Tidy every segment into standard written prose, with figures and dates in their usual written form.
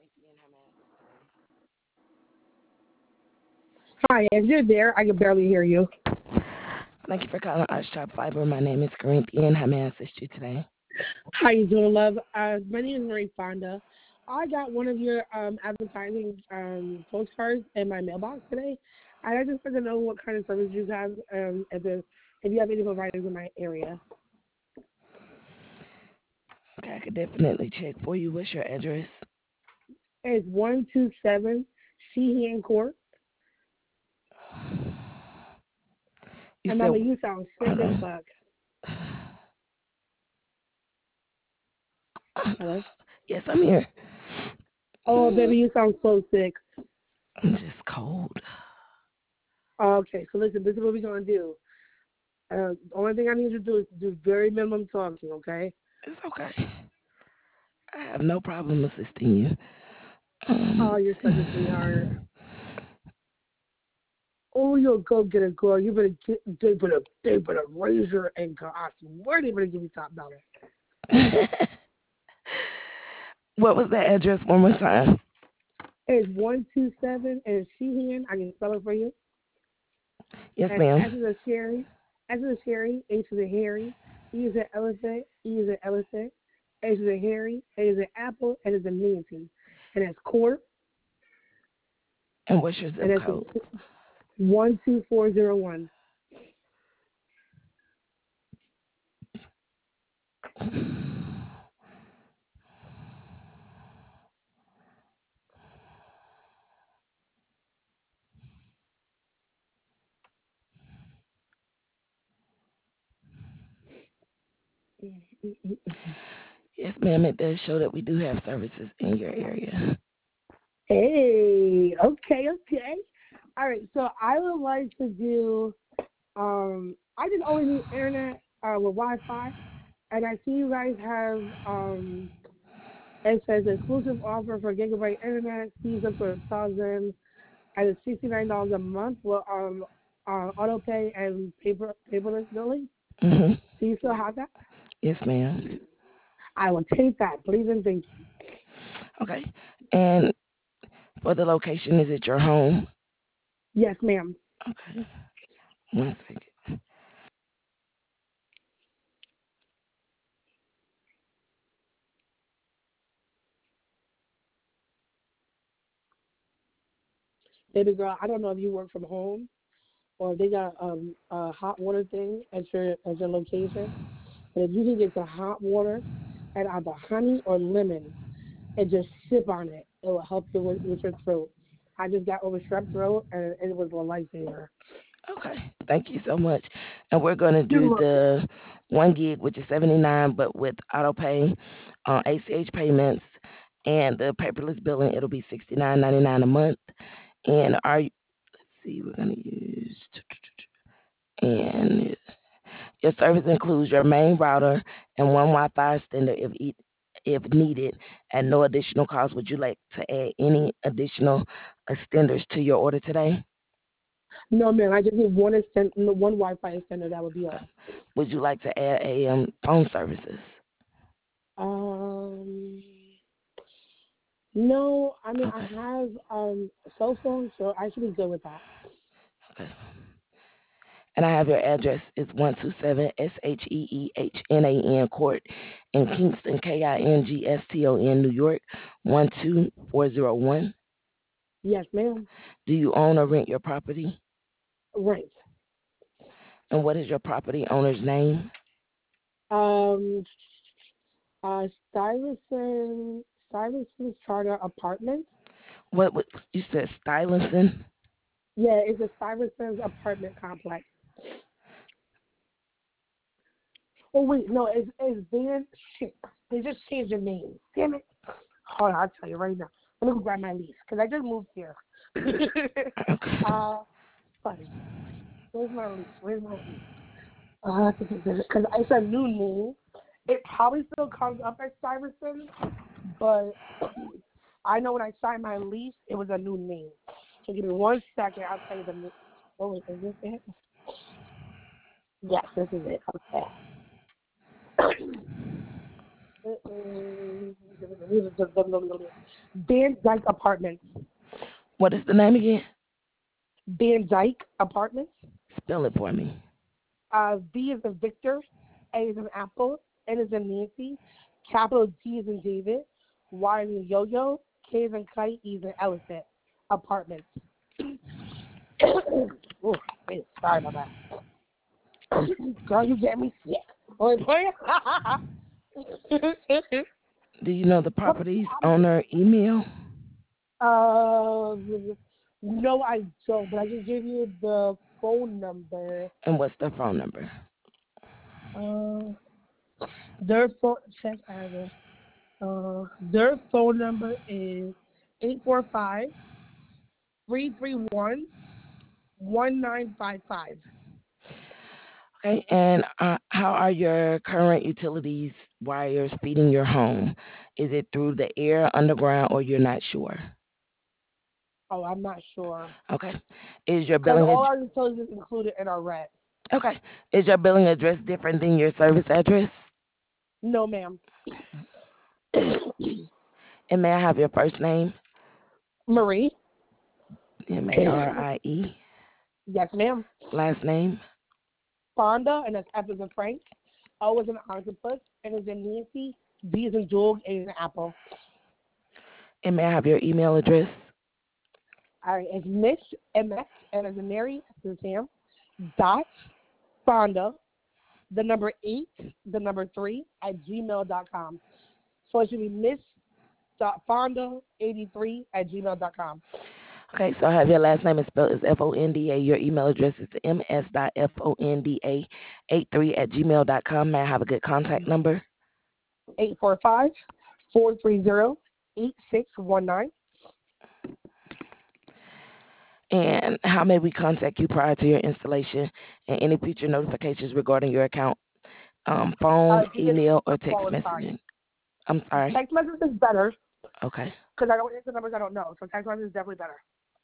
Corinthian. How may I assist today? Hi, if you're there, I can barely hear you. Thank you for calling Arch Top Fiber. My name is Corinthian. How may I assist you today? How you doing, love? My name is Marie Fonda. I got one of your advertising postcards in my mailbox today, and I just want to know what kind of service you have, if you have any providers in my area. Okay, I could definitely check for you. What's your address? It's 127 Sheehan Court. You And said, mama, you sound sick hold as on. fuck. Hello? Yes, I'm here. Oh, baby, you sound so sick. I'm just cold. Okay, so listen, this is what we're gonna do. The only thing I need you to do is do very minimum talking, okay? It's okay. I have no problem assisting you. Um, Oh, you're such a sweetheart. Oh, you'll go get a girl. You better get, they better raise your income. I swear they better give you top dollar. what was that address one more time? It's 127 and Sheehan. I can spell it for you. Yes, And ma'am. S is a Sherry, S is a Sherry, H is a Harry, E is an elephant, E is an elephant, H is a Harry, A is an apple, and is a Nancy. And that's court, And what's your and zip that's code? 12401. Yes, ma'am. It does show that we do have services in your area. Hey, okay, okay. All right, so I would like to do. I just only need internet with Wi-Fi, and I see you guys have it says exclusive offer for gigabyte internet, fees up to 1,000, and it's $69 a month with auto pay and paperless billing. hmm Do you still have that? Yes, ma'am. I will take that, please and thank you. Okay. And for the location, is it your home? Yes, ma'am. Okay. One second. Baby girl, I don't know if you work from home or if they got a hot water thing at your location. But if you can get the hot water and either honey or lemon and just sip on it, it will help you with your throat. I just got over strep throat and it was a lifesaver. Okay. Thank you so much. And we're going to You're do welcome. the 1 gig, which is 79, but with auto pay, ACH payments, and the paperless billing, it'll be 69.99 a month. And let's see, we're going to use, and your service includes your main router and one Wi-Fi extender if needed, at no additional cost. Would you like to add any additional extenders to your order today? No, man, I just need one Wi-Fi extender. That would be Okay. all. Would you like to add a phone services? Um, no, I mean I Okay. have cell phone, so I should be good with that. Okay. And I have your address is 127 Sheehnan Court in Kingston, Kingston, New York, 12401. Yes, ma'am. Do you own or rent your property? Right. And what is your property owner's name? Um, Stuyvesant Charter Apartments. What you said, Stylinson? Yeah, it's a Stuyvesant apartment complex. Oh wait, no, it's Van. Shit, they just changed the name. Damn it. Hold on, I'll tell you right now. Let me go grab my lease because I just moved here. Okay. uh, buddy, where's my lease? Where's my lease? Because it's a new name. It probably still comes up as Stuyvesant, but I know when I signed my lease, it was a new name. So give me 1 second. I'll tell you the name. Oh wait, is this it? Yes, this is it. Okay. Let me Van Dyke Apartments. What is the name again? Van Dyke Apartments. Spell it for me. V is in Victor, A is in Apple, N is in Nancy, capital T is in David, Y is in Yo-Yo, K is in Kite, E is in Elephant. Apartments. Ooh, wait, sorry about that. Girl, you get me sick. Only playing. Do you know the property's owner email? No, I don't, but I can give you the phone number. And what's their phone number? Uh, their phone check address. Their phone number is 845-331-1955. Okay, and how are your current utilities wires feeding your home? Is it through the air, underground, or you're not sure? Oh, I'm not sure. Okay, is your Because billing all ad- our utilities is included in our rent. okay? Is your billing address different than your service address? No, ma'am. And may I have your first name? Marie? Marie. Yes, ma'am. Last name? Fonda, and that's F is in Frank. O is in octopus, N is in Nancy, D is in Jewel, A is in Apple. And may I have your email address? All right, it's Miss MS, and as in Mary, S is in Sam, dot Fonda, the number 8, the number 3, at gmail.com. So it should be miss.fonda83 at gmail.com. Okay, so I have your last name is spelled as Fonda. Your email address is ms.fonda83 at gmail.com. May I have a good contact number? 845-430-8619. And how may we contact you prior to your installation and any future notifications regarding your account? Phone, You can email, or text call is fine. messaging? I'm sorry. Text message is better Okay. because I don't answer numbers I don't know. So text message is definitely better.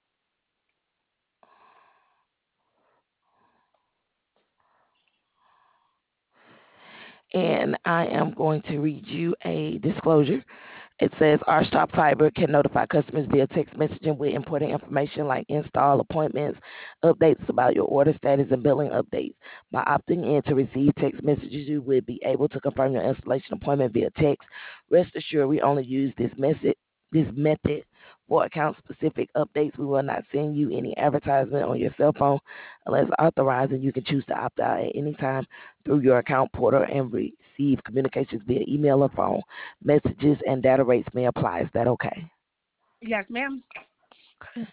And I am going to read you a disclosure. It says Archtop Fiber can notify customers via text messaging with important information like install appointments, updates about your order status, and billing updates. By opting in to receive text messages, you will be able to confirm your installation appointment via text. Rest assured, we only use this method for account-specific updates. We will not send you any advertisement on your cell phone unless authorized, and you can choose to opt out at any time through your account portal and receive communications via email or phone. Messages and data rates may apply. Is that okay? Yes, ma'am. Okay.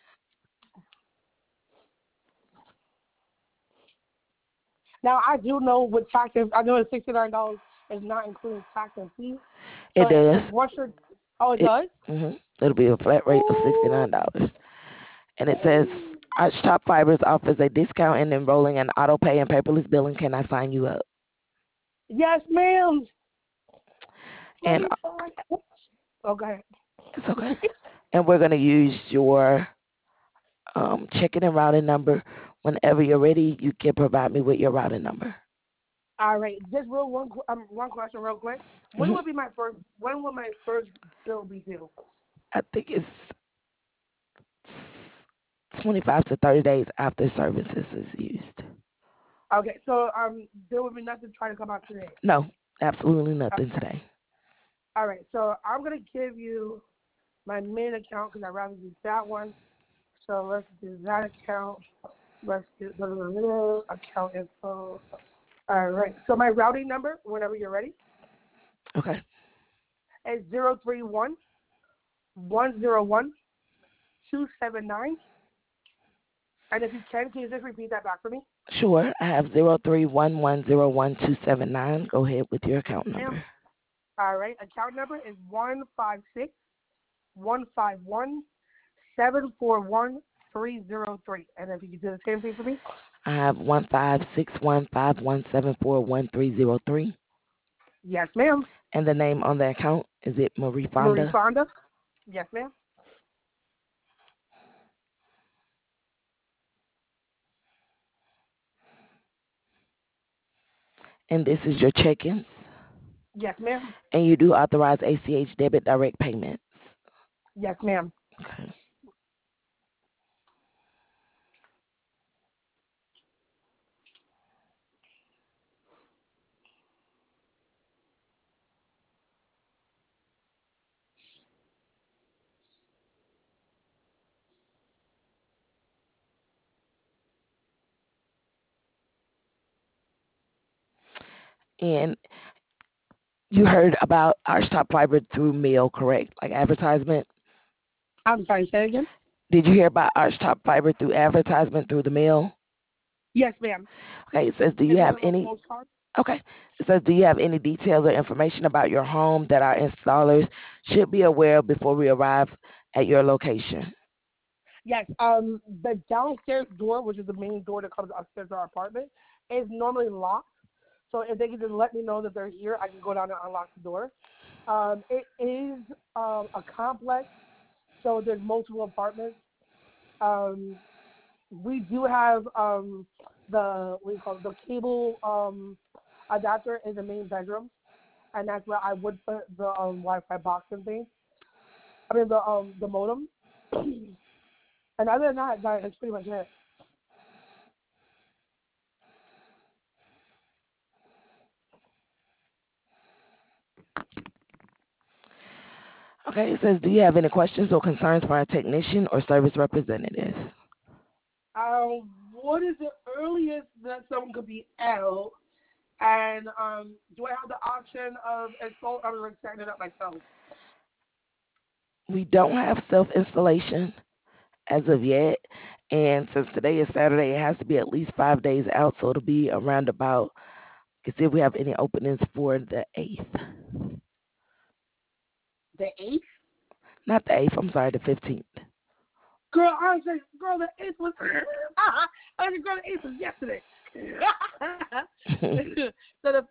Now I do know with taxes, I know the $69 is not including tax and fees. So It does. once you're, oh, it It does. it'll be a flat rate of Ooh. $69. And it says Top Fibers offers a discount in enrolling in auto pay and paperless billing. Can I sign you up? Yes, ma'am. Let And me find. Okay. it's okay. And we're gonna use your checking and routing number. Whenever you're ready, you can provide me with your routing number. All right. Just one question, real quick. When hmm would be my first? When will my first bill be due? I think it's 25 to 30 days after services is used. Okay. So there will be nothing trying to come out today. No, absolutely Uh, nothing today. all right. So I'm gonna give you my main account because I'd rather do that one. So let's do that account. Let's do account info. All right. So my routing number, whenever you're ready, Okay. is 031-101-279. And if you can you just repeat that back for me? Sure. I have 031101279. Go ahead with your account Ma'am. number. All right. Account number is 156-151-741-303. And if you can do the same thing for me? I have 1561517413303. Yes, ma'am. And the name on the account, is it Marie Marie Fonda? Fonda? Yes, ma'am. And this is your check-ins? Yes, ma'am. And you do authorize ACH debit direct payments. Yes, ma'am. Okay. And you heard about Archtop Fiber through mail, correct? Like advertisement? I'm sorry, say it again? Did you hear about Archtop Fiber through advertisement through the mail? Yes, ma'am. Okay, it says, do you And then have a little any? postcard. Okay, it says, do you have any details or information about your home that our installers should be aware of before we arrive at your location? Yes, the downstairs door, which is the main door that comes upstairs to our apartment, is normally locked. So if they can just let me know that they're here, I can go down and unlock the door. It is a complex, so there's multiple apartments. Um, we do have the what do you call it, the cable adapter in the main bedroom, and that's where I would put the Wi-Fi box and things. I mean the modem. And other than that, that's pretty much it. Okay, it says, do you have any questions or concerns for our technician or service representative? What is the earliest that someone could be out? And do I have the option of install? I mean, like setting it up myself. We don't have self installation as of yet. And since today is Saturday, it has to be at least 5 days out. So it'll be around about, you see if we have any openings for the 8th. The eighth, Not the 8th, I'm sorry, the 15th. girl. I was like, girl, the eighth was. I was like, girl, the eighth was yesterday. So the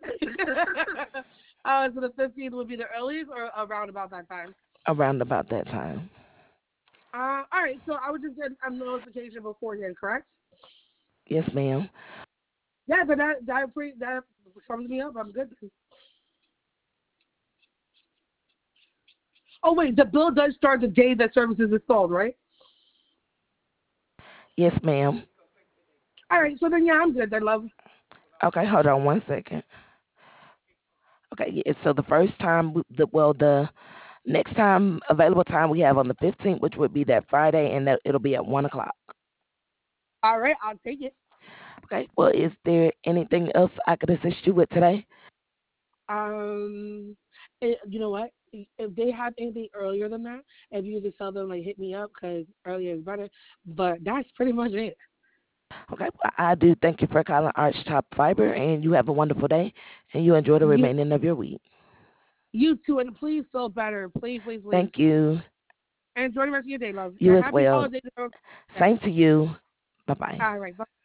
so the 15th would be the earliest, or around about that time. Around about that time. All right. So I would just get a notification beforehand, correct? Yes, ma'am. Yeah, but that sums me up. I'm good. Oh wait, the bill does start the day that service is installed, right? Yes, ma'am. All right, so then yeah, I'm good then, love. Okay, hold on one second. Okay, yeah, so the first time, the next time available time we have on the 15th, which would be that Friday, and that it'll be at 1 o'clock. All right, I'll take it. Okay, well, is there anything else I could assist you with today? Um, you know what? If they have anything earlier than that, if you just tell them like hit me up because earlier is better. But that's pretty much it. Okay, well, I do thank you for calling Archtop Fiber, and you have a wonderful day, and you enjoy the You remaining of your week. you too, and please feel better, please, please, please. Thank you. And enjoy the rest of your day, love. You And as happy well. holidays. Yes. Same to you. Bye bye. All right. Bye.